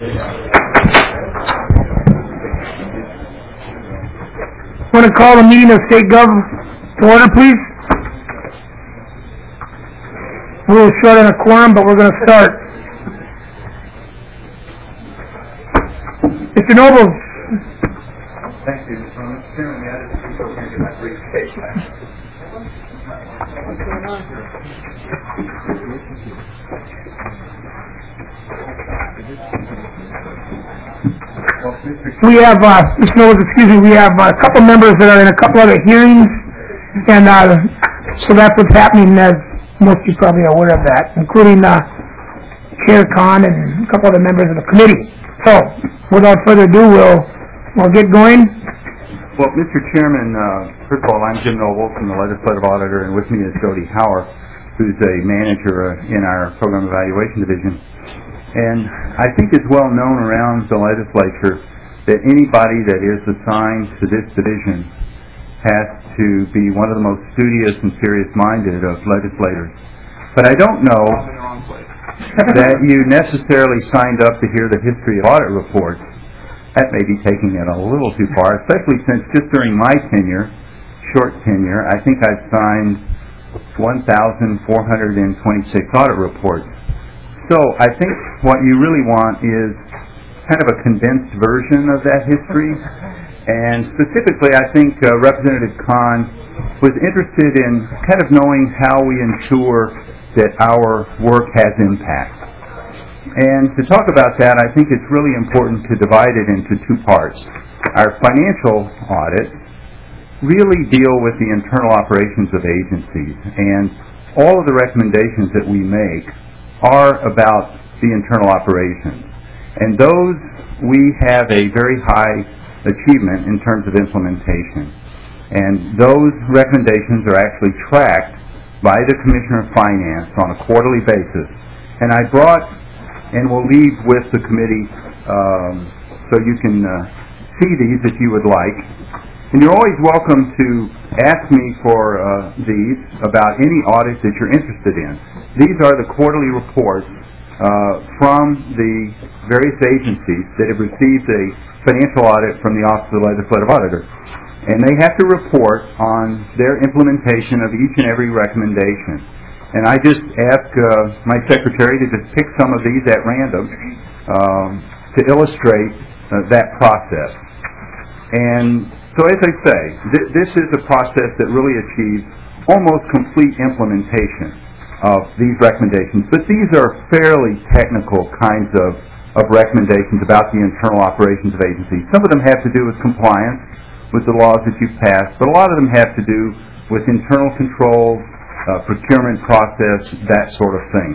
I want to call the meeting of State Gov to order, please. We're a little short on a quorum, but we're going to start. Mr. Nobles. Thank you. Mr. Chairman, may I just please go and get my briefcase back? What's going on here? We have, Mr. Nobles, excuse me, we have a couple members that are in a couple other hearings, and so that's what's happening, as most of you probably are aware of that, including Chair Khan and a couple other members of the committee. So, without further ado, we'll get going. Well, Mr. Chairman, first of all, I'm Jim Nobles from the Legislative Auditor, and with me is Jody Hauer, who's a manager in our Program Evaluation Division. And I think it's well known around the legislature that anybody that is assigned to this division has to be one of the most studious and serious-minded of legislators. But I don't know that you necessarily signed up to hear the history of audit reports. That may be taking it a little too far, especially since just during my tenure, short tenure, I think I've signed 1,426 audit reports. So I think what you really want is kind of a condensed version of that history. And specifically, I think Representative Khan was interested in kind of knowing how we ensure that our work has impact. And to talk about that, I think it's really important to divide it into two parts. Our financial audits really deal with the internal operations of agencies, and all of the recommendations that we make are about the internal operations. And those, we have a very high achievement in terms of implementation. And those recommendations are actually tracked by the Commissioner of Finance on a quarterly basis. And I brought, and will leave with the committee so you can see these if you would like. And you're always welcome to ask me for these about any audit that you're interested in. These are the quarterly reports from the various agencies that have received a financial audit from the Office of the Legislative Auditor. And they have to report on their implementation of each and every recommendation. And I just ask my secretary to just pick some of these at random to illustrate that process. And so as I say, this is a process that really achieves almost complete implementation of these recommendations. But these are fairly technical kinds of recommendations about the internal operations of agencies. Some of them have to do with compliance with the laws that you've passed, but a lot of them have to do with internal control, procurement process, that sort of thing.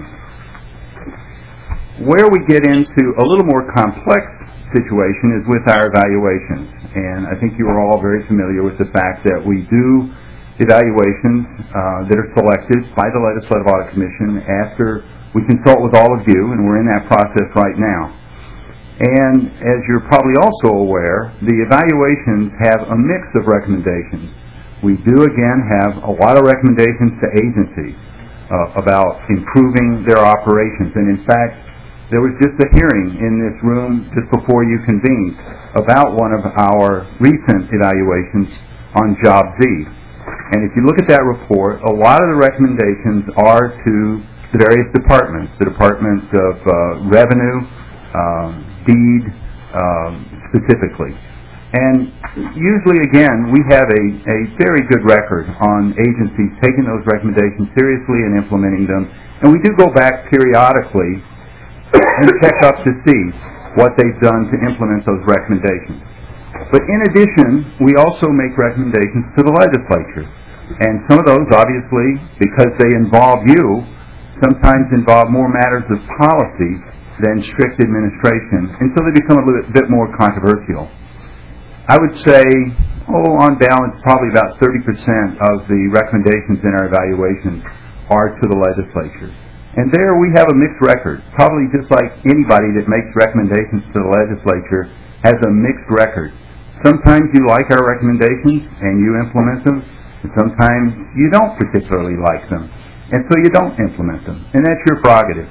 Where we get into a little more complex situation is with our evaluations. And I think you are all very familiar with the fact that we do evaluations that are selected by the Legislative Audit Commission after we consult with all of you, and we're in that process right now. And as you're probably also aware, the evaluations have a mix of recommendations. We do, again, have a lot of recommendations to agencies about improving their operations. And in fact, there was just a hearing in this room just before you convened about one of our recent evaluations on Job Z. And if you look at that report, a lot of the recommendations are to the various departments, the Department of Revenue, Deed, specifically. And usually, again, we have a very good record on agencies taking those recommendations seriously and implementing them. And we do go back periodically and check up to see what they've done to implement those recommendations. But in addition, we also make recommendations to the legislature. And some of those, obviously, because they involve you, sometimes involve more matters of policy than strict administration, and so they become a little bit more controversial. I would say, on balance, probably about 30% of the recommendations in our evaluations are to the legislature. And there we have a mixed record. Probably just like anybody that makes recommendations to the legislature has a mixed record. Sometimes you like our recommendations and you implement them, and sometimes you don't particularly like them, and so you don't implement them. And that's your prerogative.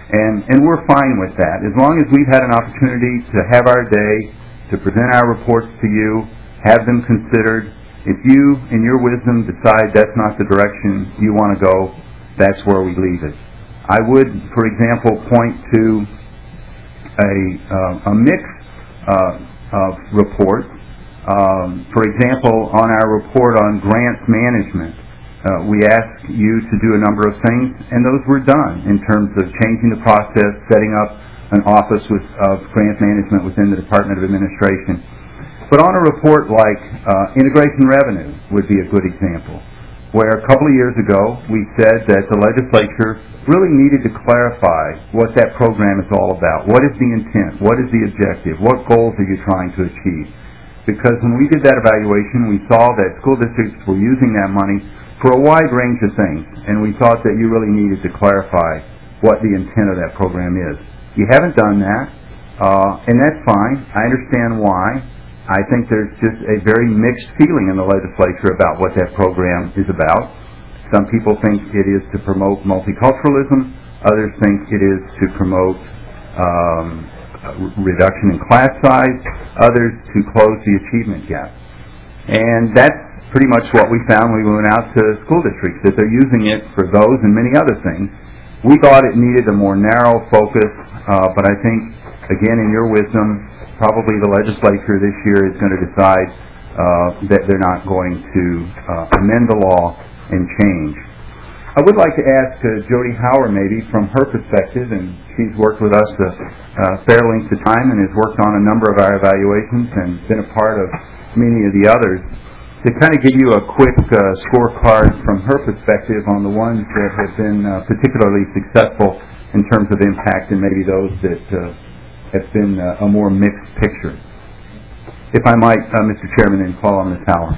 And we're fine with that. As long as we've had an opportunity to have our day, to present our reports to you, have them considered. If you, in your wisdom, decide that's not the direction you want to go, that's where we leave it. I would, for example, point to a mix of reports. For example, on our report on grants management, we asked you to do a number of things, and those were done in terms of changing the process, setting up an office of grant management within the Department of Administration. But on a report like integration revenue would be a good example, where a couple of years ago we said that the legislature really needed to clarify what that program is all about. What is the intent? What is the objective? What goals are you trying to achieve? Because when we did that evaluation, we saw that school districts were using that money for a wide range of things, and we thought that you really needed to clarify what the intent of that program is. You haven't done that, and that's fine. I understand why. I think there's just a very mixed feeling in the legislature about what that program is about. Some people think it is to promote multiculturalism. Others think it is to promote reduction in class size. Others to close the achievement gap. And that's pretty much what we found when we went out to school districts, that they're using it for those and many other things. We thought it needed a more narrow focus, but I think, again, in your wisdom, probably the legislature this year is going to decide that they're not going to amend the law and change. I would like to ask Jody Hauer, maybe, from her perspective, and she's worked with us a fair length of time and has worked on a number of our evaluations and been a part of many of the others, to kind of give you a quick scorecard from her perspective on the ones that have been particularly successful in terms of impact and maybe those that have been a more mixed picture. If I might, Mr. Chairman, then call on Ms. Howard.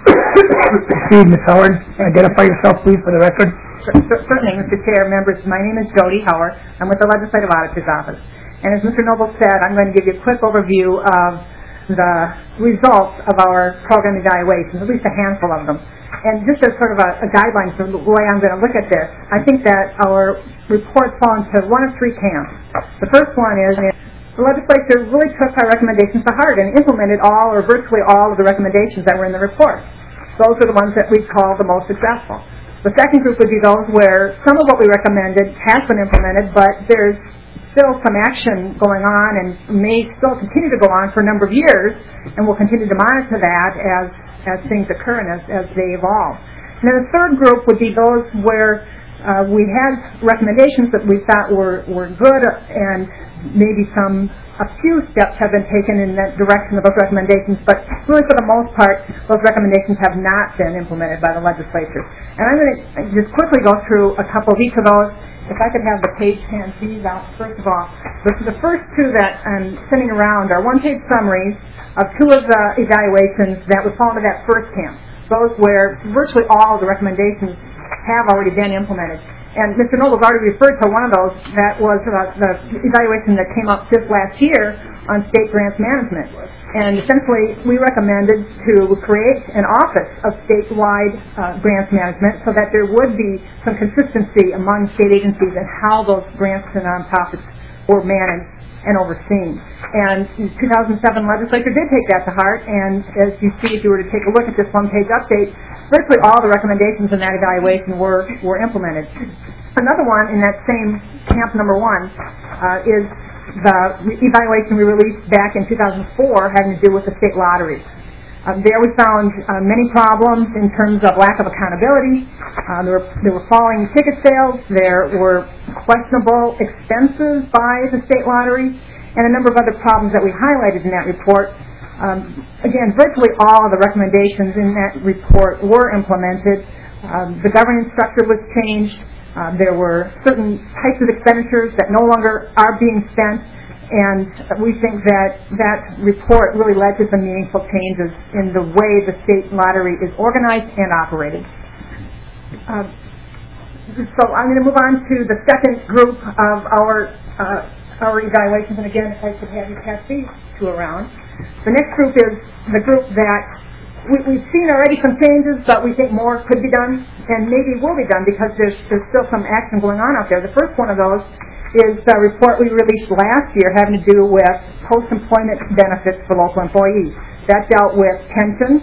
Proceed, Ms. Howard. Identify yourself, please, for the record. Certainly, Mr. Chair, members, my name is Jody Howard. I'm with the Legislative Auditor's Office. And as Mr. Noble said, I'm going to give you a quick overview of the results of our program evaluations, at least a handful of them. And just as sort of a guideline for the way I'm going to look at this, I think that our reports fall into one of three camps. The first one is the legislature really took our recommendations to heart and implemented all or virtually all of the recommendations that were in the report. Those are the ones that we call the most successful. The second group would be those where some of what we recommended has been implemented, but there's still some action going on and may still continue to go on for a number of years, and we'll continue to monitor that as things occur and as they evolve. And then the third group would be those where we had recommendations that we thought were good, and maybe a few steps have been taken in that direction of those recommendations, but really for the most part, those recommendations have not been implemented by the legislature. And I'm going to just quickly go through a couple of each of those. If I could have the page hands these out, first of all. The first two that I'm sending around are one-page summaries of two of the evaluations that would fall into that first camp, those where virtually all of the recommendations have already been implemented. And Mr. Noble's already referred to one of those. That was the evaluation that came up just last year on state grants management. And essentially, we recommended to create an office of statewide grants management so that there would be some consistency among state agencies and how those grants to nonprofits were managed and overseen. And the 2007 legislature did take that to heart, and as you see, if you were to take a look at this one-page update, virtually all the recommendations in that evaluation were implemented. Another one in that same camp number one is the evaluation we released back in 2004 having to do with the state lotteries. There we found many problems in terms of lack of accountability. There were falling ticket sales. There were questionable expenses by the state lottery, and a number of other problems that we highlighted in that report. Again, virtually all of the recommendations in that report were implemented. The governance structure was changed. There were certain types of expenditures that no longer are being spent, and we think that report really led to some meaningful changes in the way the state lottery is organized and operated. So I'm going to move on to the second group of our evaluations, and again, if I could have you pass these two around. The next group is the group that we've seen already some changes, but we think more could be done, and maybe will be done because there's still some action going on out there. The first one of those is the report we released last year having to do with post-employment benefits for local employees. That dealt with pensions,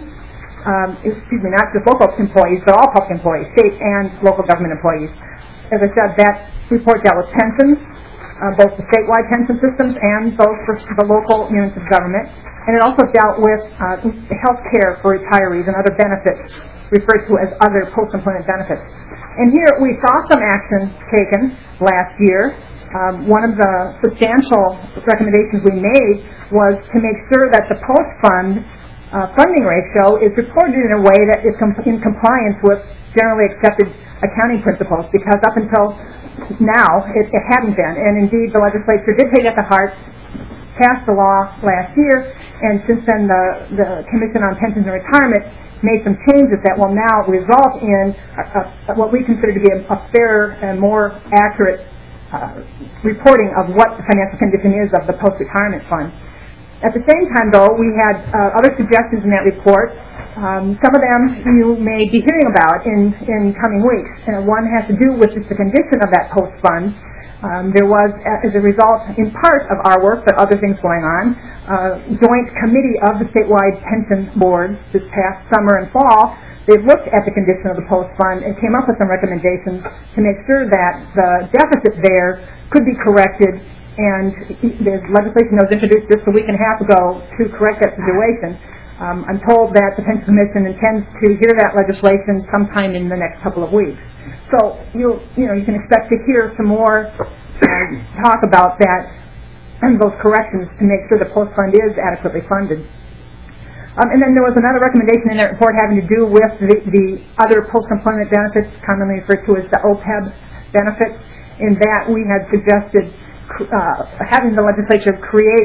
not just local employees, but all public employees, state and local government employees. As I said, that report dealt with pensions, both the statewide pension systems and those for the local units of government. And it also dealt with health care for retirees and other benefits referred to as other post-employment benefits. And here we saw some action taken last year. One of the substantial recommendations we made was to make sure that the post-fund funding ratio is reported in a way that is in compliance with generally accepted accounting principles, because up until now it hadn't been. And indeed, the legislature did take it to heart, passed the law last year, and since then the Commission on Pensions and Retirement made some changes that will now result in what we consider to be a fairer and more accurate reporting of what the financial condition is of the post-retirement fund. At the same time, though, we had other suggestions in that report. Some of them you may be hearing about in coming weeks. One has to do with just the condition of that post-fund. There was, as a result, in part of our work, but other things going on, joint committee of the statewide pension boards this past summer and fall. They looked at the condition of the post fund and came up with some recommendations to make sure that the deficit there could be corrected, and the legislation that was introduced just a week and a half ago to correct that situation. I'm told that the Pension Commission intends to hear that legislation sometime in the next couple of weeks. So you can expect to hear some more talk about that and those corrections to make sure the post fund is adequately funded. And then there was another recommendation in that report having to do with the other post-employment benefits, commonly referred to as the OPEB benefits. In that, we had suggested having the legislature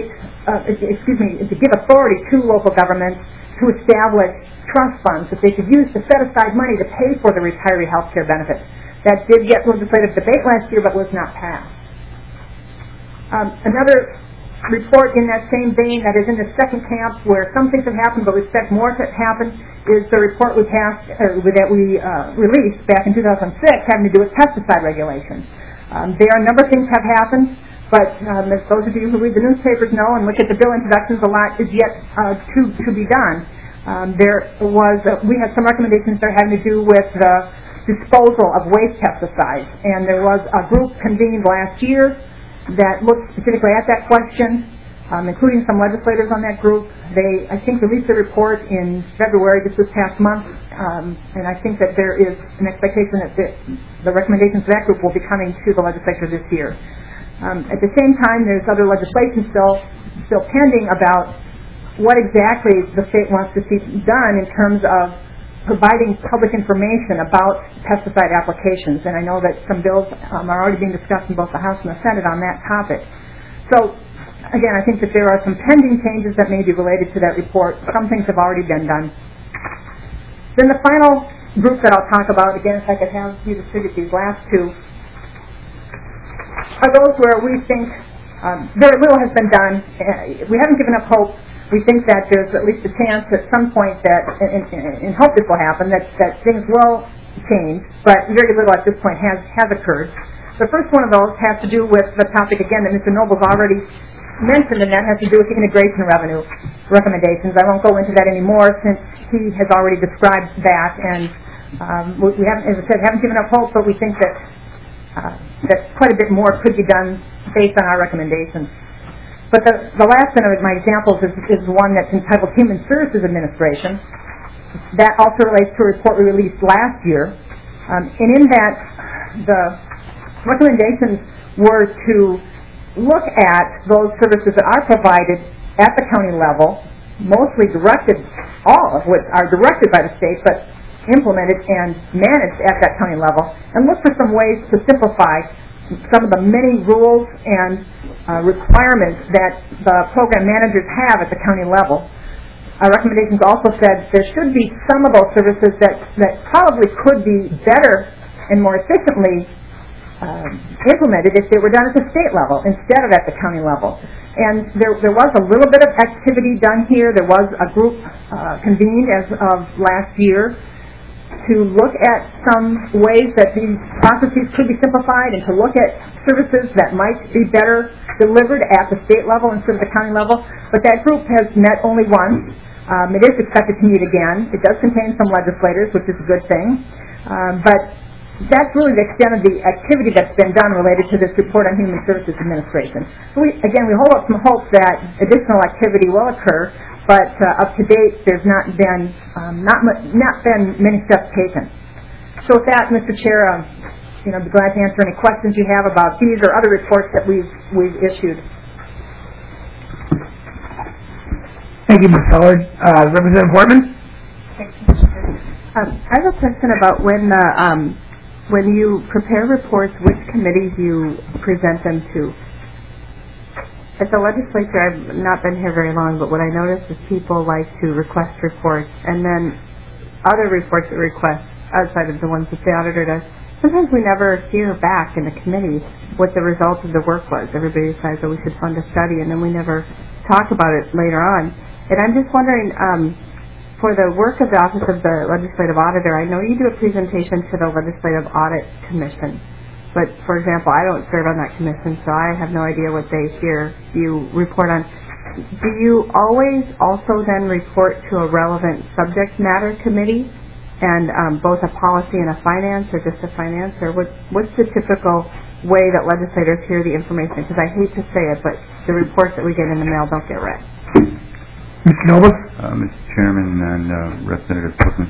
to give authority to local governments to establish trust funds that they could use to set aside money to pay for the retiree health care benefits. That did get legislative debate last year, but was not passed. Another report in that same vein that is in the second camp, where some things have happened but we expect more to happen, is the report we released back in 2006 having to do with pesticide regulations. There are a number of things have happened, but as those of you who read the newspapers know and look at the bill introductions, a lot is yet to be done. We had some recommendations there having to do with the disposal of waste pesticides, and there was a group convened last year that looked specifically at that question, including some legislators on that group. They, I think, released a report in February, just this past month, and I think that there is an expectation that the recommendations of that group will be coming to the legislature this year. At the same time, there's other legislation still pending about what exactly the state wants to see done in terms of providing public information about pesticide applications, and I know that some bills are already being discussed in both the House and the Senate on that topic. So, again, I think that there are some pending changes that may be related to that report. Some things have already been done. Then the final group that I'll talk about, again, if I could have you distribute these last two, are those where we think very little has been done. We haven't given up hope. We think that there's at least a chance at some point that, and hope this will happen, that things will change, but very little at this point has occurred. The first one of those has to do with the topic, again, that Mr. Noble's already mentioned, and that has to do with the integration revenue recommendations. I won't go into that anymore since he has already described that, and we haven't, as I said, haven't given up hope, but we think that quite a bit more could be done based on our recommendations. But the last of my examples is one that's entitled Human Services Administration. That also relates to a report we released last year. And in that, the recommendations were to look at those services that are provided at the county level, mostly directed, all of which are directed by the state, but implemented and managed at that county level, and look for some ways to simplify some of the many rules and requirements that the program managers have at the county level. Our recommendations also said there should be some of those services that probably could be better and more efficiently implemented if they were done at the state level instead of at the county level. And there was a little bit of activity done here. There was a group convened as of last year to look at some ways that these processes could be simplified and to look at services that might be better delivered at the state level instead of the county level. But that group has met only once. It is expected to meet again. It does contain some legislators, which is a good thing. But that's really the extent of the activity that's been done related to this report on Human Services Administration. So we hold up some hope that additional activity will occur, but up to date, there's not been many steps taken. So with that, Mr. Chair, I'd be glad to answer any questions you have about these or other reports that we've issued. Thank you, Ms. Howard. Representative Portman? Thank you, Mr. Chair. I have a question about when you prepare reports, which committees you present them to. At the legislature, I've not been here very long, but what I notice is people like to request reports, and then other reports that request outside of the ones that the auditor does. Sometimes we never hear back in the committee what the result of the work was. Everybody decides that we should fund a study, and then we never talk about it later on. And I'm just wondering, for the work of the Office of the Legislative Auditor, I know you do a presentation to the Legislative Audit Commission. But, for example, I don't serve on that commission, so I have no idea what they hear you report on. Do you always also then report to a relevant subject matter committee, and both a policy and a finance, or just a finance? Or what's the typical way that legislators hear the information? Because I hate to say it, but the reports that we get in the mail don't get read. Mr. Noble? Mr. Chairman and Representative Portman,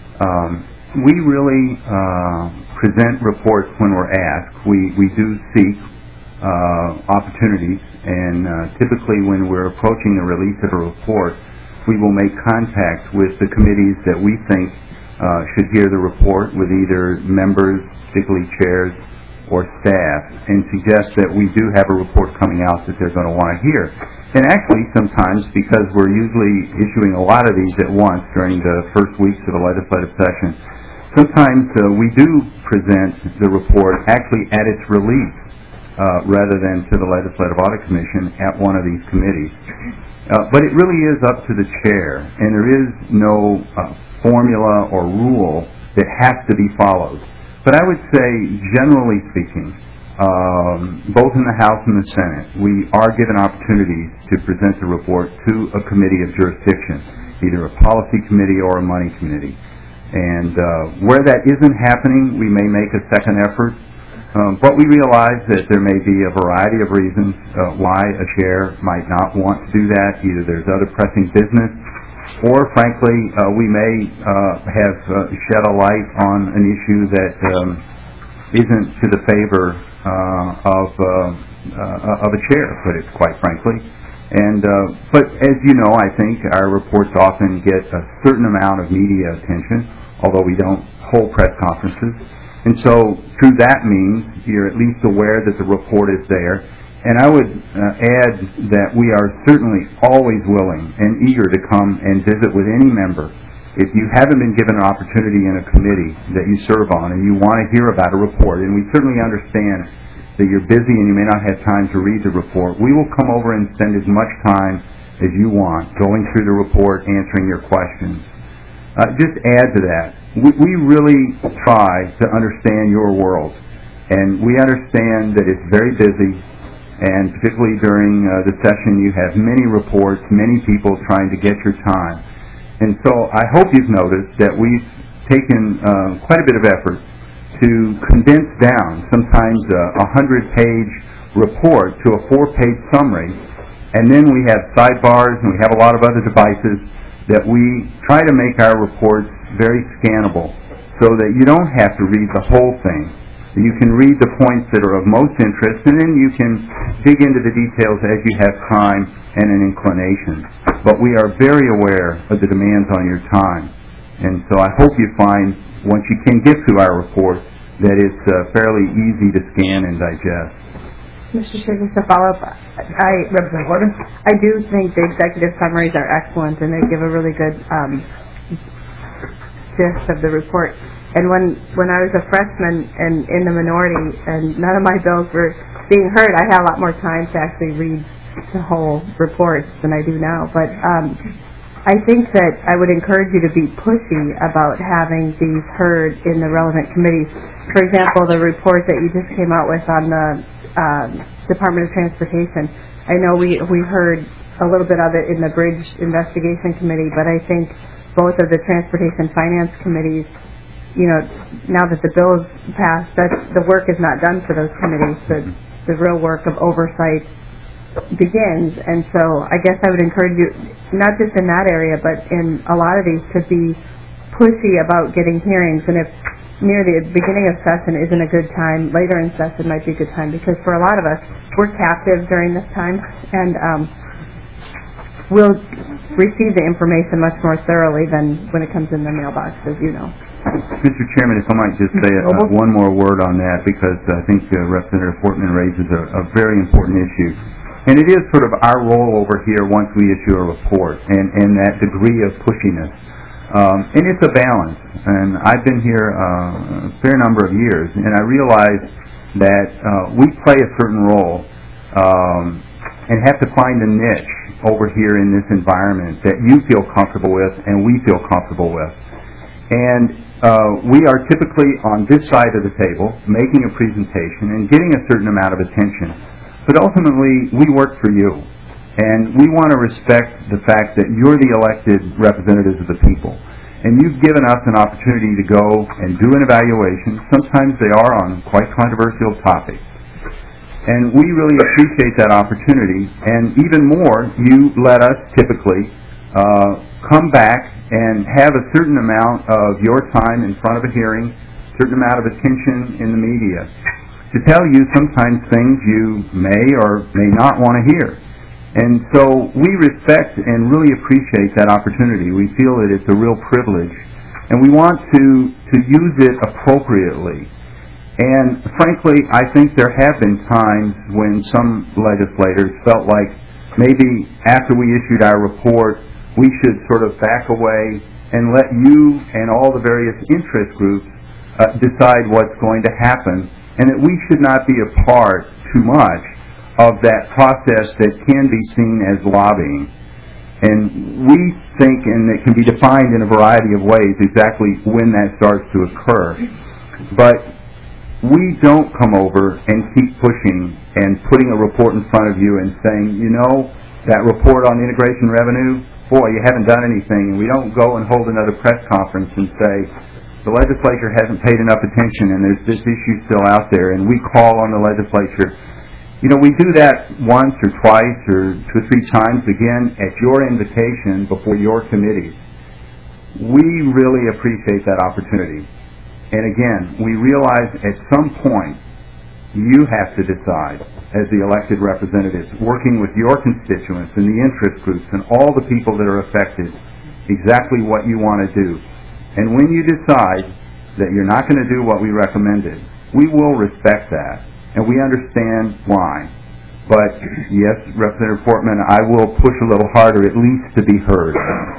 we really present reports when we're asked. We do seek opportunities, and typically when we're approaching the release of a report, we will make contact with the committees that we think should hear the report, with either members, particularly chairs, or staff, and suggest that we do have a report coming out that they're going to want to hear. And actually, sometimes, because we're usually issuing a lot of these at once during the first weeks of the legislative session, sometimes we do present the report actually at its release rather than to the Legislative Audit Commission at one of these committees. But it really is up to the chair, and there is no formula or rule that has to be followed. But I would say, generally speaking, both in the House and the Senate, we are given opportunities to present the report to a committee of jurisdiction, either a policy committee or a money committee. And where that isn't happening, we may make a second effort. But we realize that there may be a variety of reasons why a chair might not want to do that. Either there's other pressing business, or frankly, we may have shed a light on an issue that isn't to the favor of a chair, put it quite frankly. And but as you know, I think our reports often get a certain amount of media attention, although we don't hold press conferences. And so through that means you're at least aware that the report is there. And I would add that we are certainly always willing and eager to come and visit with any member. If you haven't been given an opportunity in a committee that you serve on and you want to hear about a report, and we certainly understand that you're busy and you may not have time to read the report, we will come over and spend as much time as you want going through the report, answering your questions. Just add to that, we really try to understand your world, and we understand that it's very busy. And particularly during the session, you have many reports, many people trying to get your time. And so I hope you've noticed that we've taken quite a bit of effort to condense down sometimes a 100-page report to a 4-page summary. And then we have sidebars and we have a lot of other devices that we try to make our reports very scannable so that you don't have to read the whole thing. You can read the points that are of most interest, and then you can dig into the details as you have time and an inclination. But we are very aware of the demands on your time. And so I hope you find, once you can get through our report, that it's fairly easy to scan and digest. Mr. Chair, just to follow up, I do think the executive summaries are excellent, and they give a really good gist of the report. And when I was a freshman and in the minority and none of my bills were being heard, I had a lot more time to actually read the whole report than I do now. But I think that I would encourage you to be pushy about having these heard in the relevant committees. For example, the report that you just came out with on the Department of Transportation. I know we heard a little bit of it in the Bridge Investigation Committee, but I think both of the Transportation Finance Committees, you know, now that the bill's passed, the work is not done for those committees. The real work of oversight begins, and so I guess I would encourage you, not just in that area, but in a lot of these, to be pushy about getting hearings. And if near the beginning of session isn't a good time, later in session might be a good time, because for a lot of us, we're captive during this time, and we'll receive the information much more thoroughly than when it comes in the mailbox, as you know. Mr. Chairman, if I might just say one more word on that, because I think Representative Portman raises a very important issue. And it is sort of our role over here once we issue a report, and that degree of pushiness. And it's a balance. And I've been here a fair number of years, and I realize that we play a certain role and have to find a niche over here in this environment that you feel comfortable with and we feel comfortable with. And we are typically on this side of the table making a presentation and getting a certain amount of attention. But ultimately, we work for you, and we want to respect the fact that you're the elected representatives of the people. And you've given us an opportunity to go and do an evaluation. Sometimes they are on quite controversial topics. And we really appreciate that opportunity. And even more, you let us typically come back and have a certain amount of your time in front of a hearing, a certain amount of attention in the media, to tell you sometimes things you may or may not want to hear. And so we respect and really appreciate that opportunity. We feel that it's a real privilege, and we want to use it appropriately. And frankly, I think there have been times when some legislators felt like maybe after we issued our report, we should sort of back away and let you and all the various interest groups decide what's going to happen, and that we should not be a part too much of that process that can be seen as lobbying. And we think, and it can be defined in a variety of ways, exactly when that starts to occur. But we don't come over and keep pushing and putting a report in front of you and saying, you know, that report on integration revenue, boy, you haven't done anything. And we don't go and hold another press conference and say, the legislature hasn't paid enough attention and there's this issue still out there, and we call on the legislature. You know, we do that once or twice or 2 or 3 times, again, at your invitation before your committees. We really appreciate that opportunity. And again, we realize at some point you have to decide, as the elected representatives, working with your constituents and the interest groups and all the people that are affected, exactly what you want to do. And when you decide that you're not going to do what we recommended, we will respect that, and we understand why. But yes, Representative Portman, I will push a little harder, at least to be heard.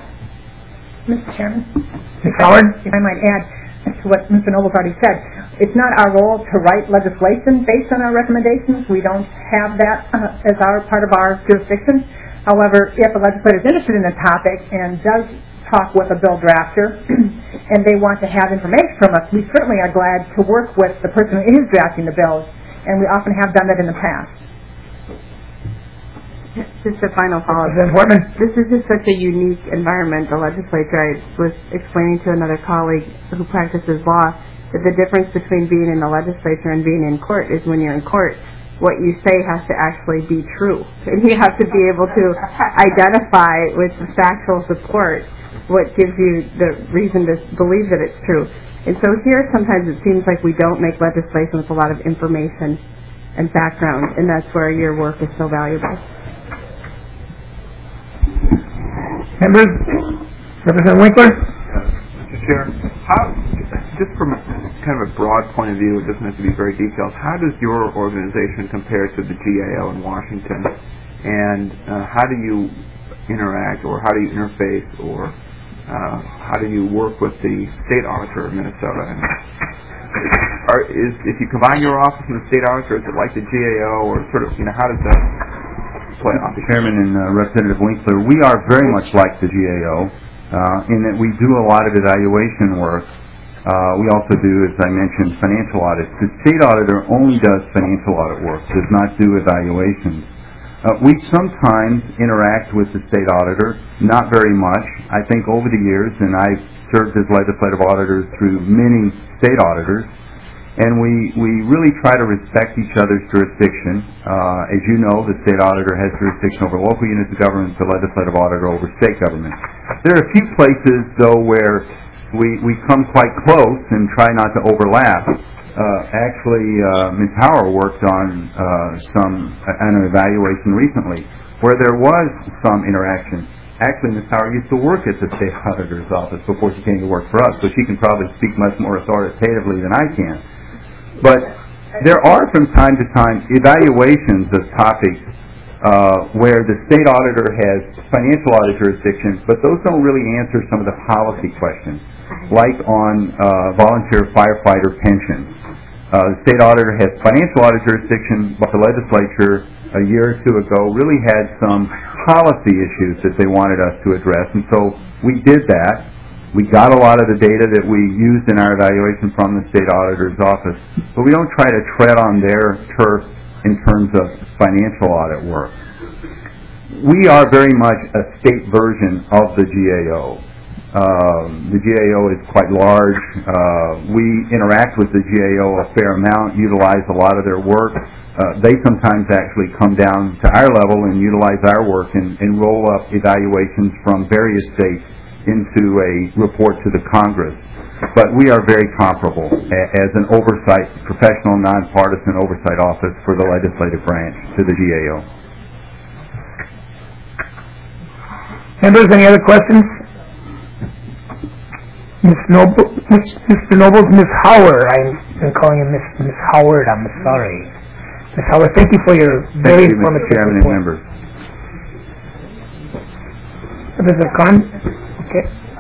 Mr. Chairman? Ms. Howard? If I might add to what Mr. Noble's already said, it's not our role to write legislation based on our recommendations. We don't have that as part of our jurisdiction. However, if a legislator is interested in the topic and does talk with a bill drafter and they want to have information from us, we certainly are glad to work with the person who is drafting the bills, and we often have done that in the past. Just a final follow-up. This is just such a unique environment, the legislature. I was explaining to another colleague who practices law that the difference between being in the legislature and being in court is when you're in court, what you say has to actually be true. And you have to be able to identify with the factual support what gives you the reason to believe that it's true. And so here sometimes it seems like we don't make legislation with a lot of information and background, and that's where your work is so valuable. Members? Representative Winkler? Mr. Chair, just from kind of a broad point of view, it doesn't have to be very detailed, how does your organization compare to the GAO in Washington? And how do you interact, or how do you interface, or how do you work with the state auditor of Minnesota? And if you combine your office and the state auditor, is it like the GAO, or sort of, how does that playoff. Chairman and Representative Winkler, we are very much like the GAO in that we do a lot of evaluation work. We also do, as I mentioned, financial audits. The state auditor only does financial audit work, does not do evaluations. We sometimes interact with the state auditor, not very much. I think over the years, and I've served as legislative auditor through many state auditors, and we really try to respect each other's jurisdiction. As you know, the state auditor has jurisdiction over local units of government, the legislative auditor over state government. There are a few places, though, where we come quite close and try not to overlap. Actually, Ms. Hauer worked on an evaluation recently where there was some interaction. Actually, Ms. Hauer used to work at the state auditor's office before she came to work for us, so she can probably speak much more authoritatively than I can. But there are from time to time evaluations of topics where the state auditor has financial audit jurisdiction, but those don't really answer some of the policy questions, like on volunteer firefighter pensions. The state auditor has financial audit jurisdiction, but the legislature a year or two ago really had some policy issues that they wanted us to address, and so we did that. We got a lot of the data that we used in our evaluation from the state auditor's office, but we don't try to tread on their turf in terms of financial audit work. We are very much a state version of the GAO. The GAO is quite large. We interact with the GAO a fair amount, utilize a lot of their work. They sometimes actually come down to our level and utilize our work and roll up evaluations from various states into a report to the Congress. But we are very comparable as an oversight, professional, nonpartisan oversight office for the legislative branch to the GAO. Members, any other questions? Mr. Nobles, Ms. Howard. I'm calling him Ms. Howard. I'm sorry. Ms. Howard, thank you for your very informative report. Chairman and members. Mr. Khan? Okay.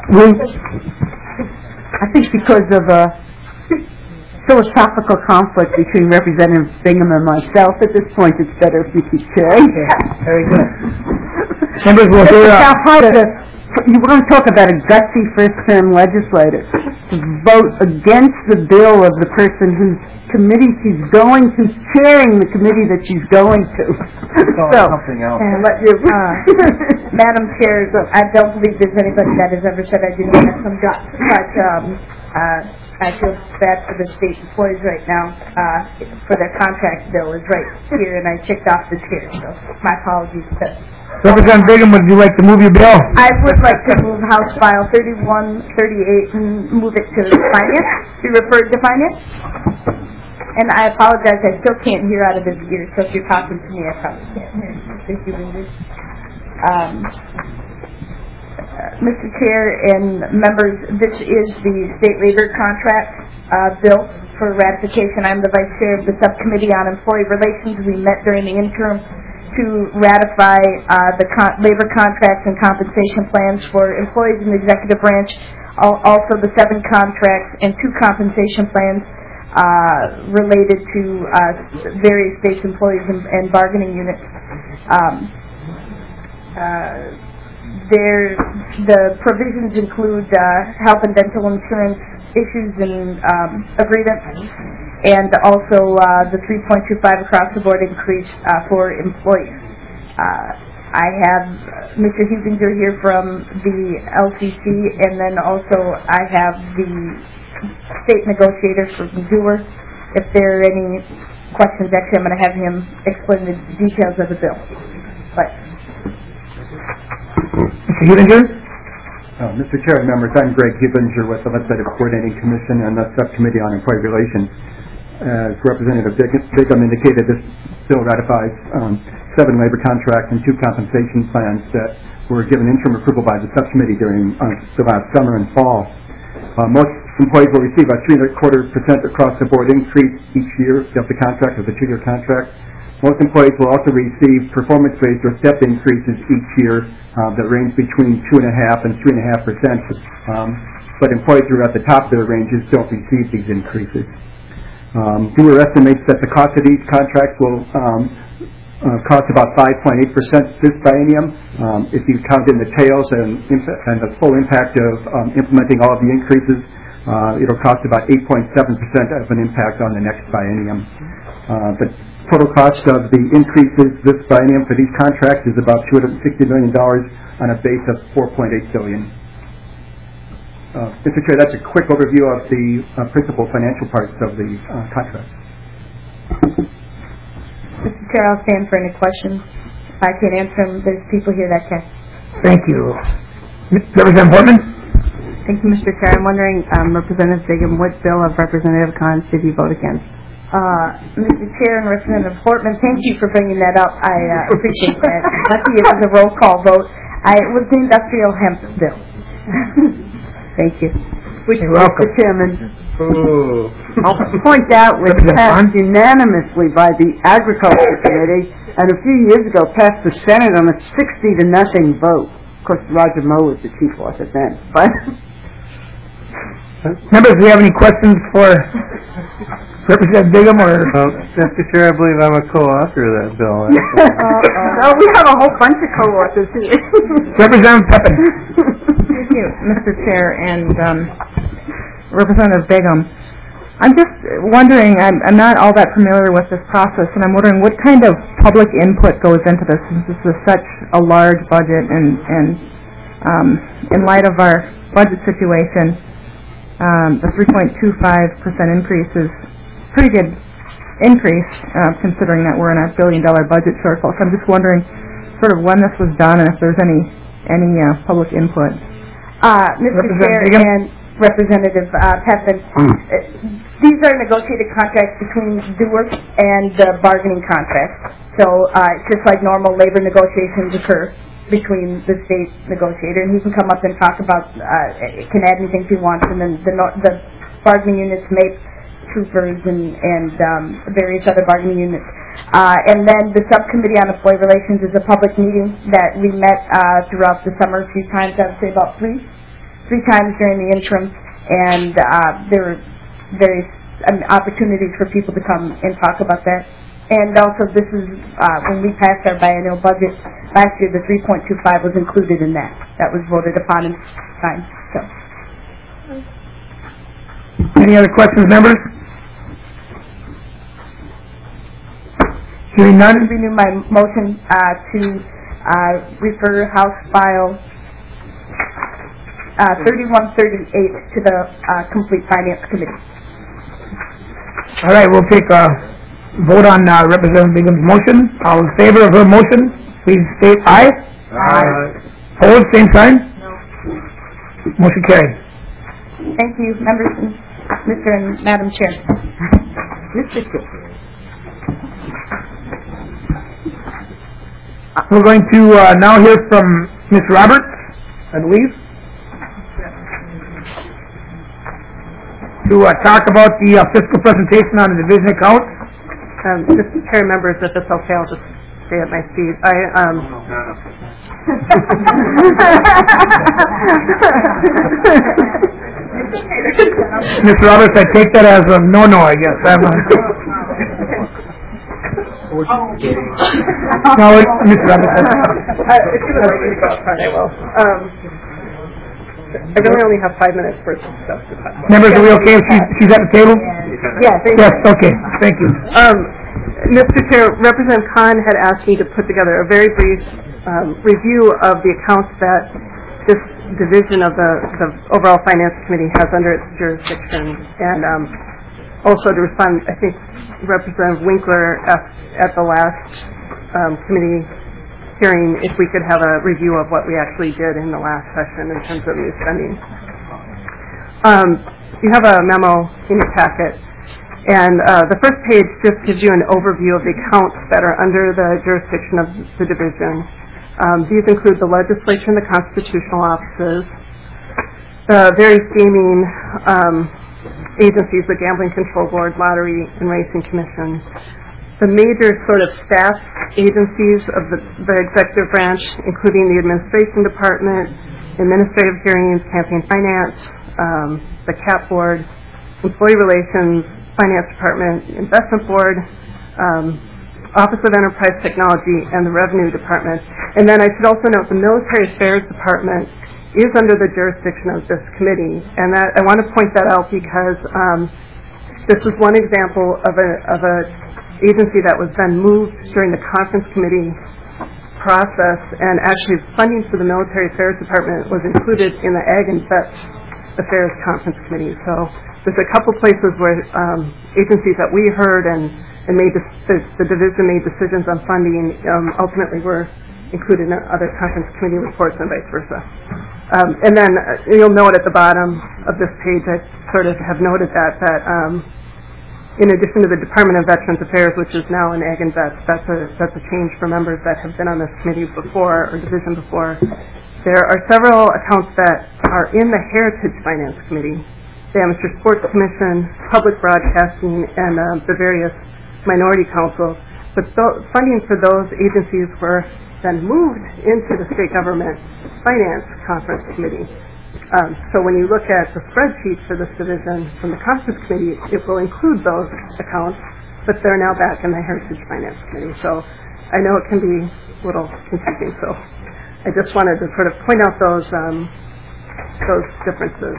I think because of a philosophical conflict between Representative Bingham and myself, at this point it's better if we keep sharing. Okay. Very good. Members will hear you want to talk about a gutsy first-term legislator to vote against the bill of the person whose committee she's going to, chairing the committee that she's going to. Something else. Madam Chair, I don't believe there's anybody that has ever said I didn't have some guts, but I feel bad for the state employees right now for their contract bill is right here, and I checked off the chair, so my apologies to Representative Bingham, would you like to move your bill? I would like to move House File 3138 and move it to Finance, be referred to Finance. And I apologize, I still can't hear out of this ear, so if you're talking to me, I probably can't hear. If you Mr. Chair and members, this is the state labor contract bill for ratification. I'm the Vice Chair of the Subcommittee on Employee Relations. We met during the interim to ratify the labor contracts and compensation plans for employees in the executive branch, also the 7 contracts and 2 compensation plans related to various states' employees and bargaining units. The provisions include health and dental insurance issues and agreements, and also the 3.25 across the board increase for employees. I have Mr. Huesinger here from the LCC, and then also I have the state negotiator from Dewar. If there are any questions, actually I'm going to have him explain the details of the bill. But Mr. Huesinger? Mr. Chair and members, I'm Greg Huesinger with the Legislative Coordinating Commission and the Subcommittee on Employee Relations. As Representative Bingham indicated, this bill ratifies 7 labor contracts and 2 compensation plans that were given interim approval by the subcommittee during the last summer and fall. Most employees will receive a 3.25% across the board increase each year of the contract, of the 2-year contract. Most employees will also receive performance-based or step increases each year that range between 2.5% and 3.5%. But employees who are at the top of their ranges don't receive these increases. Dewar estimates that the cost of these contracts will cost about 5.8% this biennium. If you count in the tails and the full impact of implementing all of the increases, it'll cost about 8.7% of an impact on the next biennium. The total cost of the increases this biennium for these contracts is about $260 million on a base of $4.8 billion. Mr. Chair, that's a quick overview of the principal financial parts of the contract. Mr. Chair, I'll stand for any questions. If I can't answer them, there's people here that can. Thank you. Representative Portman? Thank you, Mr. Chair. I'm wondering, Representative Bigham, what bill of Representative Khan's did you vote against? Mr. Chair and Representative Portman, thank you for bringing that up. I appreciate that. Lucky it was a roll call vote. It was the industrial hemp bill. Thank you. Which, You're welcome. Mr. Chairman, I'll point out was passed unanimously by the Agriculture Committee, and a few years ago passed the Senate on a 60-0 vote. Of course, Roger Moe was the chief author then. But Members, do you have any questions for Representative Bigham or? Mr. Chair, I believe I'm a co-author of that bill. no, we have a whole bunch of co-authors here. Representative Pepin? Thank you, Mr. Chair and Representative Bigham. I'm just wondering, I'm not all that familiar with this process, and I'm wondering what kind of public input goes into this, since this is such a large budget, and in light of our budget situation, the 3.25% increase is pretty good increase, considering that we're in a $1 billion budget shortfall. So I'm just wondering sort of when this was done and if there's any public input. Mr. Chair and Representative Pepin, these are negotiated contracts between Duworks and the bargaining contracts. So it's just like normal labor negotiations occur between the state negotiator, and he can come up and talk about, can add anything he wants, and then the bargaining units make troopers and various other bargaining units. And then the subcommittee on employee relations is a public meeting that we met throughout the summer a few times. I would say about three times during the interim, and there were various opportunities for people to come and talk about that. And also, this is when we passed our biennial budget last year, the 3.25 was included in that. That was voted upon and signed. So. Any other questions, members? Hearing none. I renew my motion to refer House File 3138 to the Complete Finance Committee. All right, we'll take a vote on Representative Bigham's motion. All in favor of her motion, please state aye. Aye. Opposed, same sign. No. Motion carried. Thank you, members, Mr. and Madam Chair. Mr. Chair. We're going to now hear from Ms. Roberts, I believe, to talk about the fiscal presentation on the division accounts. Mr. Chair, members, if it's okay, I'll just stay at my seat. Ms. Roberts, I take that as a no-no, I guess. No, Ms. Roberts. If you would like me to go outside, I will. I really only have 5 minutes for some stuff to talk about. Members, are we okay if she's at the table? Yes. Yes, okay. Thank you. Mr. Chair, Representative Khan had asked me to put together a very brief review of the accounts that this division of the overall Finance Committee has under its jurisdiction, and also to respond, I think Representative Winkler at the last committee hearing if we could have a review of what we actually did in the last session in terms of new spending. You have a memo in your packet, and the first page just gives you an overview of the accounts that are under the jurisdiction of the division. These include the legislature and the constitutional offices, the various gaming agencies, the Gambling Control Board, Lottery and Racing Commission, the major sort of staff agencies of the executive branch, including the Administration Department, Administrative Hearings, Campaign Finance, the CAP Board, Employee Relations, Finance Department, Investment Board, Office of Enterprise Technology, and the Revenue Department. And then I should also note the Military Affairs Department is under the jurisdiction of this committee, and that I want to point that out because this is one example of a agency that was then moved during the conference committee process, and actually funding for the Military Affairs Department was included in the Ag and Vet Affairs Conference Committee. So there's a couple places where agencies that we heard and the division made decisions on funding ultimately were included in other conference committee reports and vice versa. And then you'll note at the bottom of this page, I sort of have noted that in addition to the Department of Veterans Affairs, which is now in Ag and Vets, that's a change for members that have been on this committee before or division before. There are several accounts that are in the Heritage Finance Committee, the Amateur Sports Commission, Public Broadcasting, and the various minority councils. But funding for those agencies were then moved into the State Government Finance Conference Committee. So when you look at the spreadsheet for this division from the Conference Committee, it will include those accounts, but they're now back in the Heritage Finance Committee. So I know it can be a little confusing, so I just wanted to sort of point out those differences.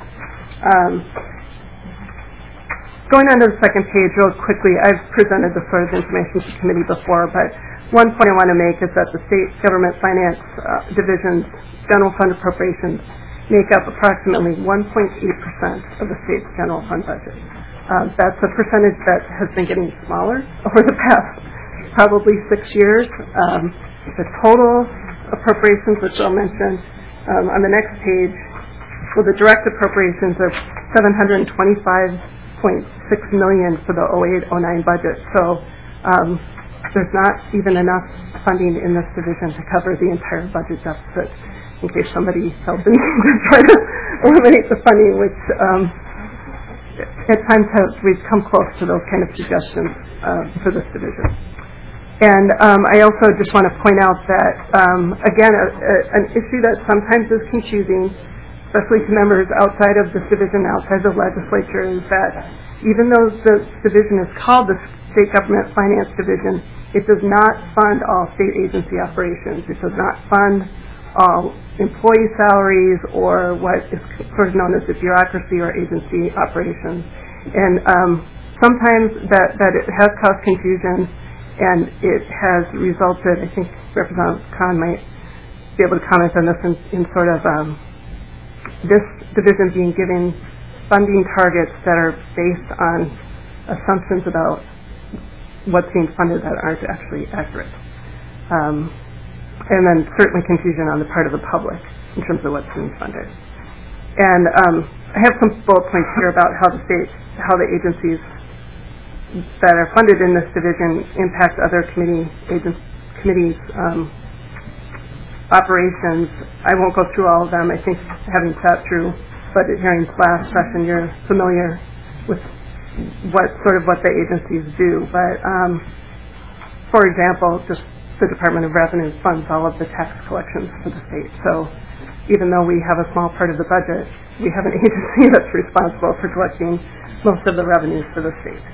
Going on to the second page real quickly, I've presented this sort of information to the committee before, but one point I want to make is that the State Government Finance Division's general fund appropriations make up approximately 1.8% of the state's general fund budget. That's a percentage that has been getting smaller over the past probably 6 years. The total appropriations, which I'll mention on the next page, well, the direct appropriations are $725.6 million for the 08-09 budget. So there's not even enough funding in this division to cover the entire budget deficit, in case somebody felt the need to try to eliminate the funding, which at times we've come close to those kind of suggestions for this division. And I also just want to point out that, again, an issue that sometimes is confusing, especially to members outside of this division, outside the legislature, is that even though the division is called the State Government Finance Division, it does not fund all state agency operations. It does not fund all employee salaries or what is sort of known as the bureaucracy or agency operations. And sometimes that it has caused confusion, and it has resulted, I think Representative Kahn might be able to comment on this, in sort of this division being given funding targets that are based on assumptions about what's being funded that aren't actually accurate. And then certainly confusion on the part of the public in terms of what's being funded. And I have some bullet points here about how the agencies that are funded in this division impact other committees' operations. I won't go through all of them. I think having sat through budget hearings last session, you're familiar with what the agencies do. But for example, just the Department of Revenue funds all of the tax collections for the state. So even though we have a small part of the budget, we have an agency that's responsible for collecting most of the revenues for the state.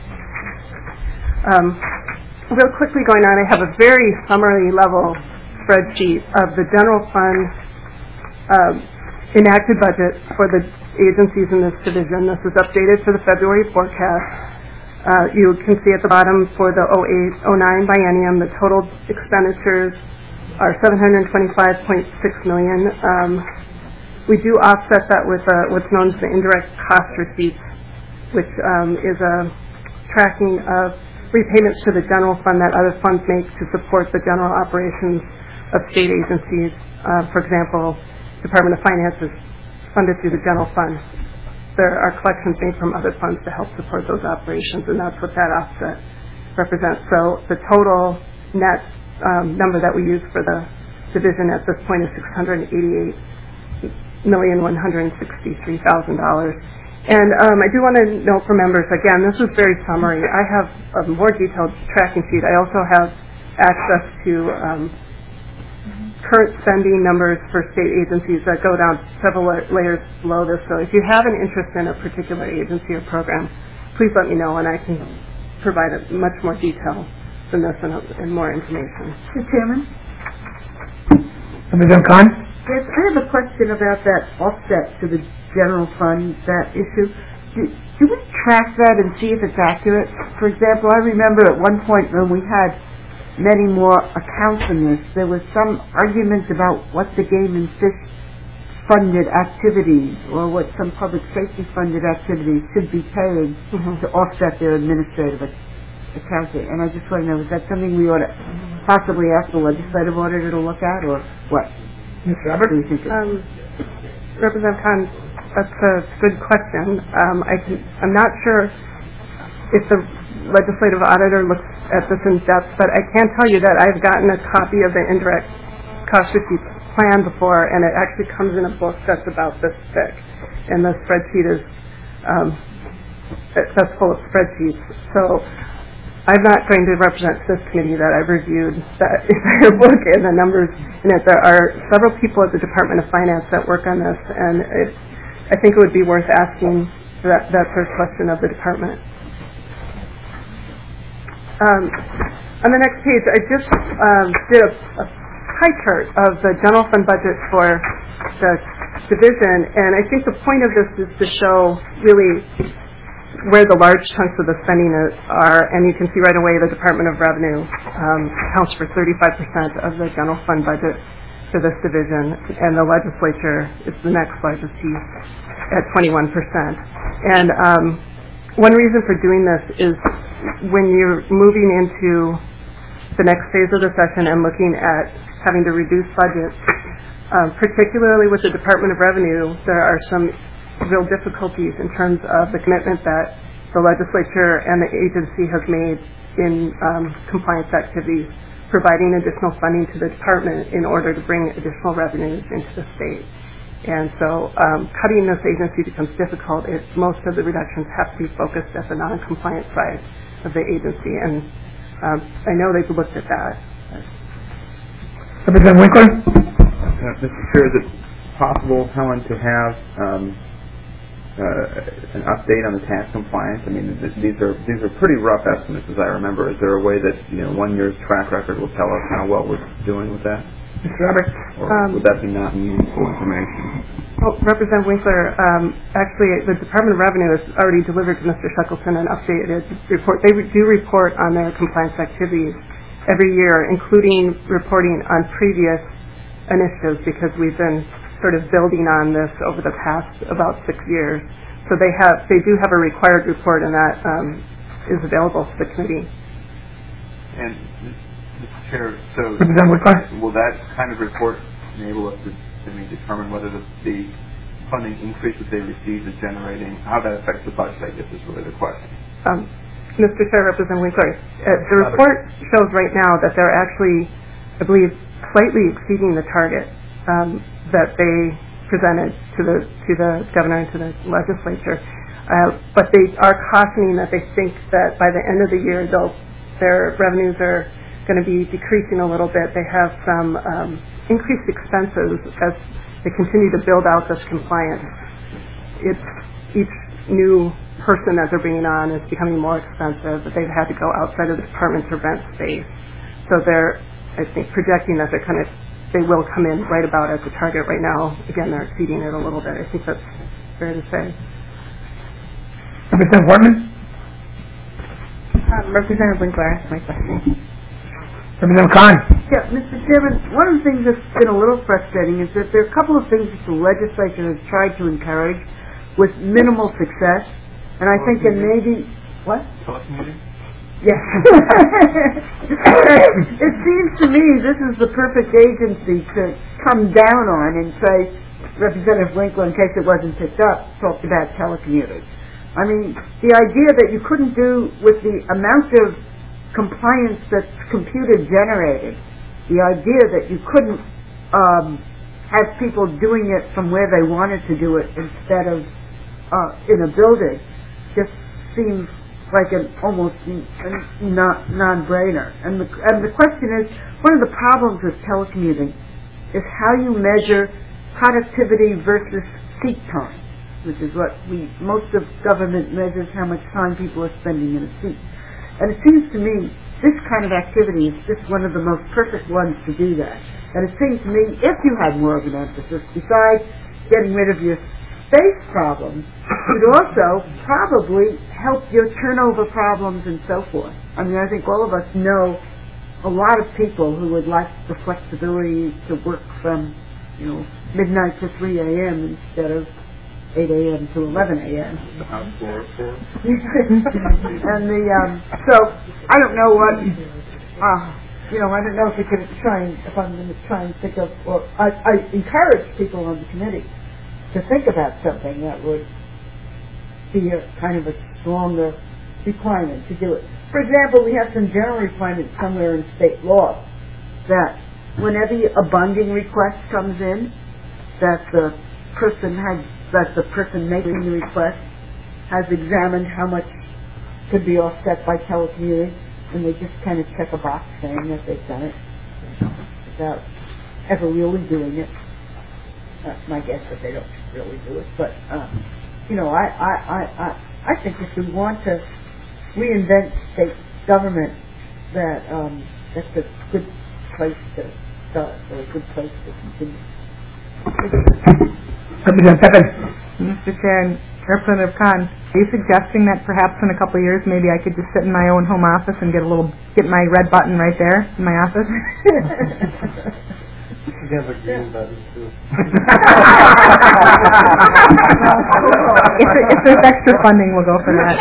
Real quickly going on, I have a very summary level spreadsheet of the general fund enacted budget for the agencies in this division. This is updated for the February forecast. You can see at the bottom for the 08-09 biennium, the total expenditures are $725.6 million. We do offset that with what's known as the indirect cost receipts, which is a tracking of repayments to the general fund that other funds make to support the general operations of state agencies. For example, Department of Finance is funded through the general fund. There are collections made from other funds to help support those operations, and that's what that offset represents. So the total net number that we use for the division at this point is $688,163,000. And I do want to note for members, again, this is very summary. I have a more detailed tracking sheet. I also have access to current spending numbers for state agencies that go down several layers below this. So if you have an interest in a particular agency or program, please let me know, and I can provide a much more detail than this and more information. Mr. Chairman? Representative Khan? Yes, I have a question about that offset to the general fund, that issue. Do we track that and see if it's accurate? For example, I remember at one point when we had many more accounts in this, there was some argument about what the Game and Fish funded activities or what some public safety funded activities should be paid to offset their administrative accounting. And I just want to know, is that something we ought to possibly ask the legislative auditor to look at, or what? Mr. Robert? Representative Khan, that's a good question. I'm not sure if the legislative auditor looks at this in depth, but I can tell you that I've gotten a copy of the indirect cost receipt plan before, and it actually comes in a book that's about this thick, and the spreadsheet is that's full of spreadsheets. So I'm not going to represent this committee that I've reviewed that entire book and the numbers in it. There are several people at the Department of Finance that work on this, and I think it would be worth asking that first question of the department. On the next page, I just did a pie chart of the general fund budget for the division, and I think the point of this is to show really where the large chunks of the spending are, and you can see right away the Department of Revenue accounts for 35% of the general fund budget for this division, and the legislature is the next largest piece at 21%. And one reason for doing this is when you're moving into the next phase of the session and looking at having to reduce budgets, particularly with the Department of Revenue, there are some real difficulties in terms of the commitment that the legislature and the agency has made in compliance activities, providing additional funding to the department in order to bring additional revenues into the state. And so cutting this agency becomes difficult if most of the reductions have to be focused at the non-compliant side of the agency. And I know they've looked at that. Representative Winkler? Mr. Chair, is it possible, Helen, to have an update on the tax compliance? I mean, these are pretty rough estimates, as I remember. Is there a way that 1 year's track record will tell us how well we're doing with that? Mr. Robert? Or would that be not meaningful information? Well, Representative Winkler, actually, the Department of Revenue has already delivered to Mr. Shackleton an updated report. They do report on their compliance activities every year, including reporting on previous initiatives, because we've been sort of building on this over the past about 6 years. So they do have a required report, and that is available to the committee. And Mr. Chair, so will that kind of report enable us to determine whether the funding increase that they receive is generating, how that affects the budget, I guess is really the question. Mr. Chair, Representative Winkler, the report shows right now that they're actually, I believe, slightly exceeding the target that they presented to the governor and to the legislature. But they are cautioning that they think that by the end of the year, their revenues are going to be decreasing a little bit. They have some increased expenses as they continue to build out this compliance. Each new person that they're bringing on is becoming more expensive, but they've had to go outside of the department to rent space. So they're, I think, projecting that they will come in right about at the target right now. Again, they're exceeding it a little bit. I think that's fair to say. Representative Portman? Representative Winkler asked my question. Representative Khan? Yeah, Mr. Chairman, one of the things that's been a little frustrating is that there are a couple of things that the legislature has tried to encourage with minimal success, and I think that maybe... What? Yes. It seems to me this is the perfect agency to come down on and say, Representative Winkler, in case it wasn't picked up, talked about telecommuters. I mean, the idea that you couldn't do with the amount of compliance that's computer generated, the idea that you couldn't have people doing it from where they wanted to do it instead of in a building just seems like an almost non-brainer. And the question is, one of the problems with telecommuting is how you measure productivity versus seat time, which is what most of government measures, how much time people are spending in a seat. And it seems to me this kind of activity is just one of the most perfect ones to do that. And it seems to me, if you had more of an emphasis, besides getting rid of your space problems, it would also probably help your turnover problems and so forth. I mean, I think all of us know a lot of people who would like the flexibility to work from, midnight to 3 a.m. instead of 8 a.m. to 11 a.m. And so I don't know what, I don't know if I'm going to try and think of, or I encourage people on the committee to think about something that would be a kind of a stronger requirement to do it. For example, we have some general requirements somewhere in state law that whenever a bonding request comes in, that the person making the request has examined how much could be offset by telecommuting, and they just kind of check a box saying that they've done it without ever really doing it. That's my guess that they don't really do it, but I think if we want to reinvent state government, that's a good place to start, or a good place to continue. Mr. Chair and Representative Khan, are you suggesting that perhaps in a couple of years maybe I could just sit in my own home office and get my red button right there in my office? You have a green button too. If there's extra funding, we'll go for that.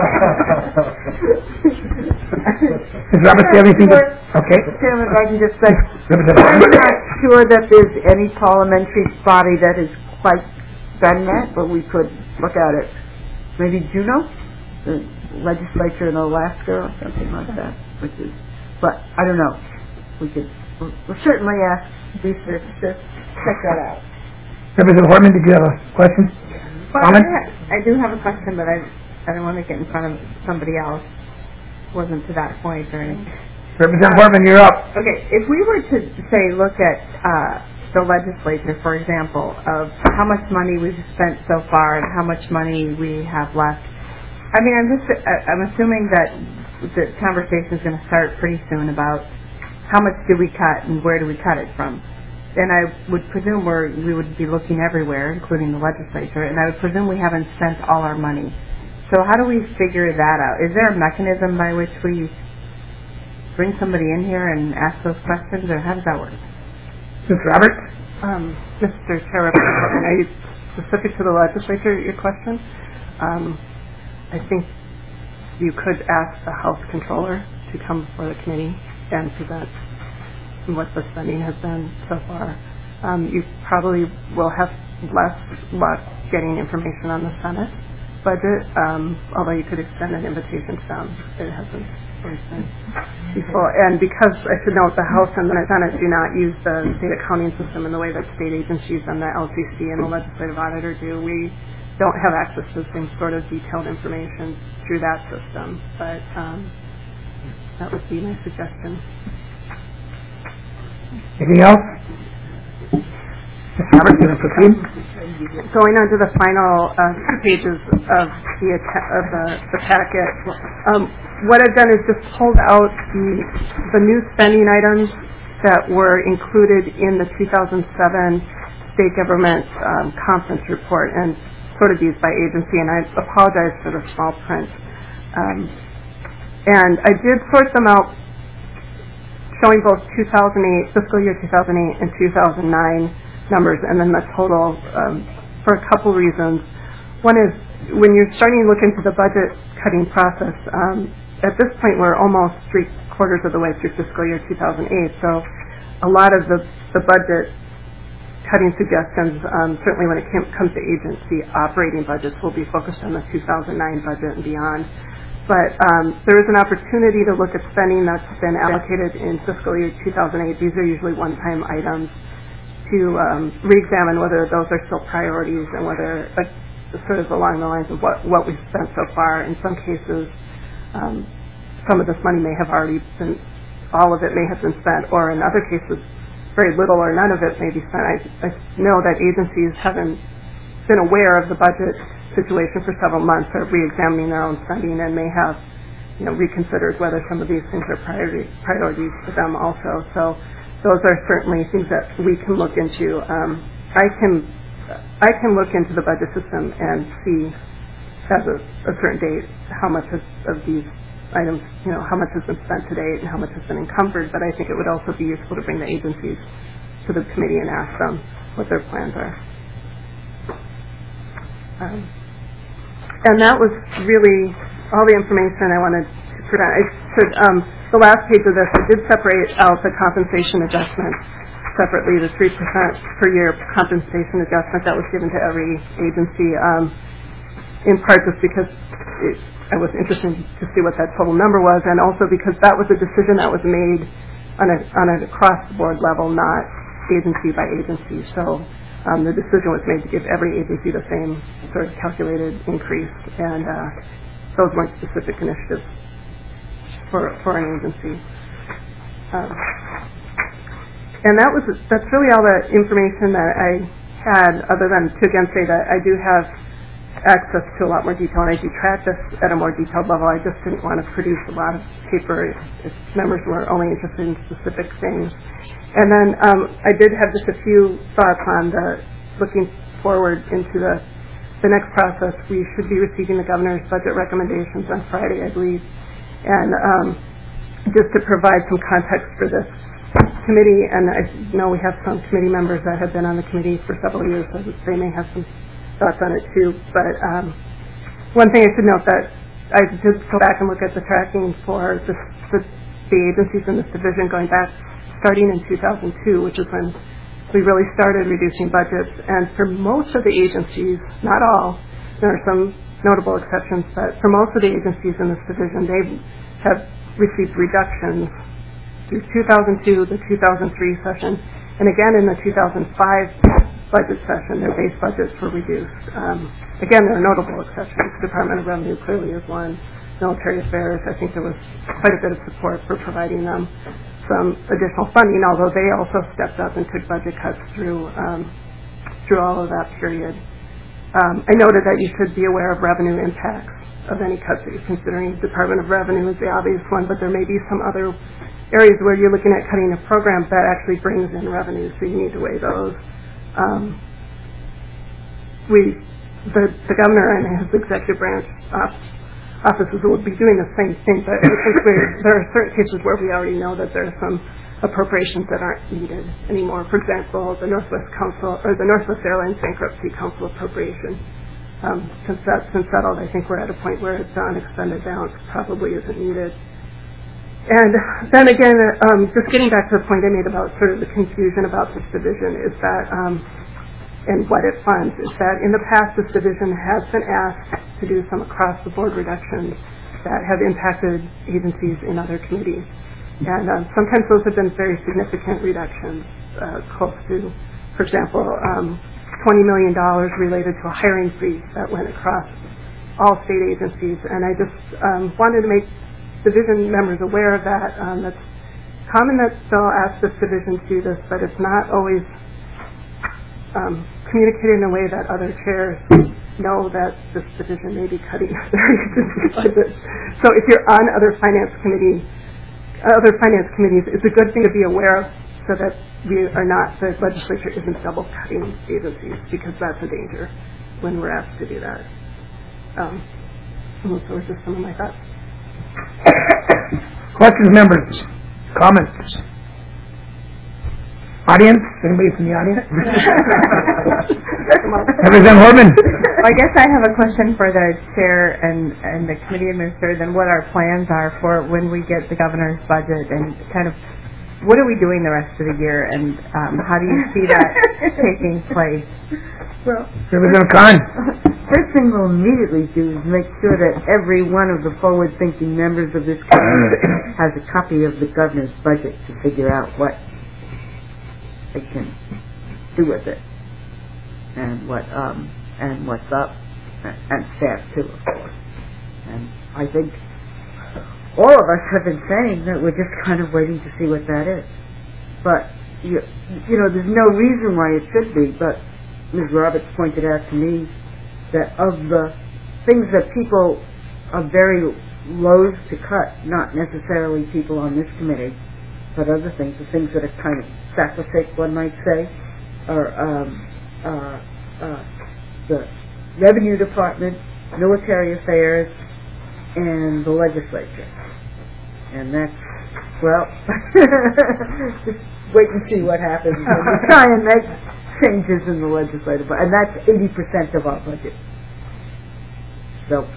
Does Robert have anything to... Okay. Chairman, if I can just say, I'm not sure that there's any parliamentary body that has quite done that, but we could look at it. Maybe Juneau, the legislature in Alaska or something like that, but I don't know. We'll certainly ask research to check that out. Representative Hortman, did you have a question? Well, Comment? I do have a question, but I don't want to get in front of somebody else. Wasn't to that point or anything. Representative Hortman, you're up. Okay, if we were to say look at the legislature, for example, of how much money we've spent so far and how much money we have left. I mean, I'm assuming that the conversation is going to start pretty soon about how much do we cut and where do we cut it from. And I would presume we would be looking everywhere, including the legislature, and I would presume we haven't spent all our money. So how do we figure that out? Is there a mechanism by which we bring somebody in here and ask those questions, or how does that work? Mr. Robert? Mr. Chair, are you specific to the legislature, your question? I think you could ask the House Controller to come before the committee and present what the spending has been so far. You probably will have less luck getting information on the Senate budget, although you could extend an invitation to them. It hasn't always been before. And because I should note the House and the Senate do not use the state accounting system in the way that state agencies and the LCC and the legislative auditor do, we don't have access to the same sort of detailed information through that system. But that would be my suggestion. Anything else? Mr. Robert, can I proceed? Going on to the final 2 pages of the packet, what I've done is just pulled out the new spending items that were included in the 2007 state government conference report and sorted these by agency, and I apologize for the small print. And I did sort them out showing both 2008, fiscal year 2008 and 2009 numbers, and then the total for a couple reasons. One is when you're starting to look into the budget cutting process, at this point we're almost 3/4 of the way through fiscal year 2008, so a lot of the budget cutting suggestions, certainly when it comes to agency operating budgets, will be focused on the 2009 budget and beyond. But there is an opportunity to look at spending that's been allocated in fiscal year 2008. These are usually one-time items, to re-examine whether those are still priorities and whether sort of along the lines of what we've spent so far. In some cases, some of this money may have already been, all of it may have been spent, or in other cases, very little or none of it may be spent. I know that agencies haven't been aware of the budget situation for several months, are re-examining their own spending and may have reconsidered whether some of these things are priorities for them also. So those are certainly things that we can look into. I can look into the budget system and see at a certain date how much of these items, how much has been spent to date and how much has been encumbered, but I think it would also be useful to bring the agencies to the committee and ask them what their plans are. And that was really all the information I wanted to present. The last page of this, I did separate out the compensation adjustment separately, the 3% per year compensation adjustment that was given to every agency, in part just because I was interested to see what that total number was, and also because that was a decision that was made on an across-the-board level, not agency by agency. So the decision was made to give every agency the same sort of calculated increase, and those weren't specific initiatives for an agency. And that's really all the information that I had, other than to again say that I do have access to a lot more detail, and I do track this at a more detailed level. I just didn't want to produce a lot of paper if members were only interested in specific things. And then I did have just a few thoughts on looking forward into the next process. We should be receiving the governor's budget recommendations on Friday, I believe. And just to provide some context for this committee, and I know we have some committee members that have been on the committee for several years, so they may have some thoughts on it too. But one thing I should note that I did go back and look at the tracking for the agencies in this division going back starting in 2002, which is when we really started reducing budgets. And for most of the agencies, not all, there are some notable exceptions, but for most of the agencies in this division, they have received reductions through 2002, the 2003 session, and again in the 2005 budget session, their base budgets were reduced. Again, there are notable exceptions. Department of Revenue clearly is one. Military Affairs, I think there was quite a bit of support for providing them some additional funding, although they also stepped up and took budget cuts through all of that period. I noted that you should be aware of revenue impacts of any cuts that you're considering. Department of Revenue is the obvious one, but there may be some other areas where you're looking at cutting a program that actually brings in revenue, so you need to weigh those. The governor and his executive branch offices will be doing the same thing, but I think there are certain cases where we already know that there are some appropriations that aren't needed anymore. For example, the Northwest Airlines Bankruptcy Council appropriation. Since that's been settled, I think we're at a point where the unexpended balance probably isn't needed. And then again, just getting back to the point I made about sort of the confusion about this division is that, and what it funds, is that in the past this division has been asked to do some across-the-board reductions that have impacted agencies in other committees. And sometimes those have been very significant reductions, close to, for example, $20 million related to a hiring freeze that went across all state agencies. And I just wanted to make division members aware of that. That's common that they'll ask this division to do this, but it's not always communicated in a way that other chairs know that this division may be cutting their agency budget. So if you're on other finance committees, it's a good thing to be aware of, so that the legislature isn't double cutting agencies, because that's a danger when we're asked to do that. Those are just some of my thoughts. Questions, members? Comments? Audience? Anybody from the audience? Representative Horman. I guess I have a question for the chair and the committee administrator, then what our plans are for when we get the governor's budget, and kind of what are we doing the rest of the year, and how do you see that taking place? Well, Representative Khan. First thing we'll immediately do is make sure that every one of the forward-thinking members of this committee has a copy of the governor's budget to figure out what they can do with it, and what's up, and staff too, of course. And I think all of us have been saying that we're just kind of waiting to see what that is. But you know, there's no reason why it should be. But Ms. Roberts pointed out to me that of the things that people are very loath to cut, not necessarily people on this committee, but other things, the things that are kind of sacrosanct, one might say, are the Revenue Department, Military Affairs, and the legislature. And that's, well, just wait and see what happens when we try and make changes in the legislative, and that's 80% of our budget. So,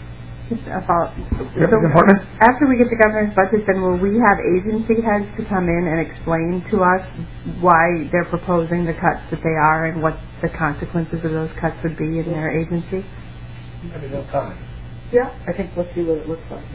after we get the governor's budget, then will we have agency heads to come in and explain to us why they're proposing the cuts that they are and what the consequences of those cuts would be in their agency? Maybe they'll come. yeah, I think we'll see what it looks like.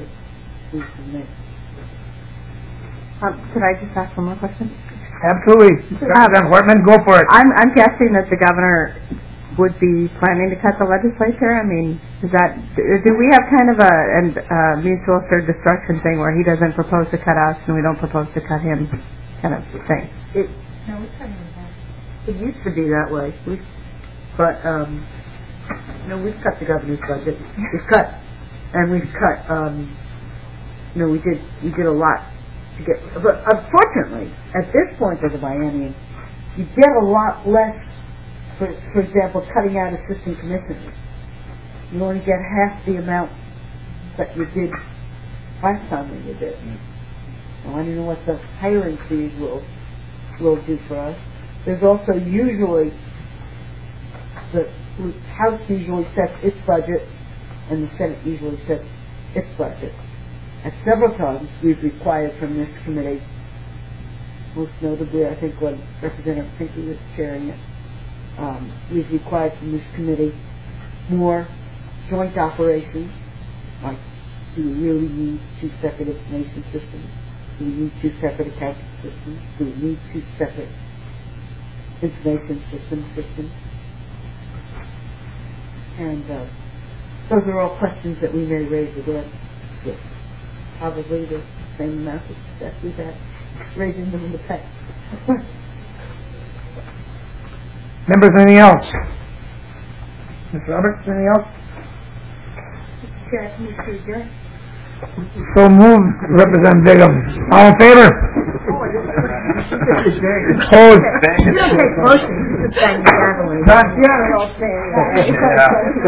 Could I just ask one more question? Absolutely. Representative Hortman, go for it. I'm guessing that the governor would be planning to cut the legislature. I mean, do we have kind of a mutual assured destruction thing where he doesn't propose to cut us and we don't propose to cut him kind of thing? It used to be that way. We've cut the governor's budget. We've cut, we did a lot to get, but unfortunately, at this point of the biennium, you get a lot less. For example, cutting out assistant commissioners. You only get half the amount that you did last time when you did. Now, I don't know what the hiring fees will do for us. There's also usually, the House usually sets its budget and the Senate usually sets its budget. At several times we've required from this committee, most notably I think when Representative Pinckney was chairing it, we've required from this committee more joint operations, like do we really need two separate information systems? Do we need two separate accounting systems? Do we need two separate information systems? And those are all questions that we may raise again with probably the same amount of success we've had raising them in the past. Members, anything else? Ms. Roberts, anything else? Chair, can you see here? So moved, Representative Bigham. All in favor? Opposed? You don't take motions, you just bang the gavel. Not yet.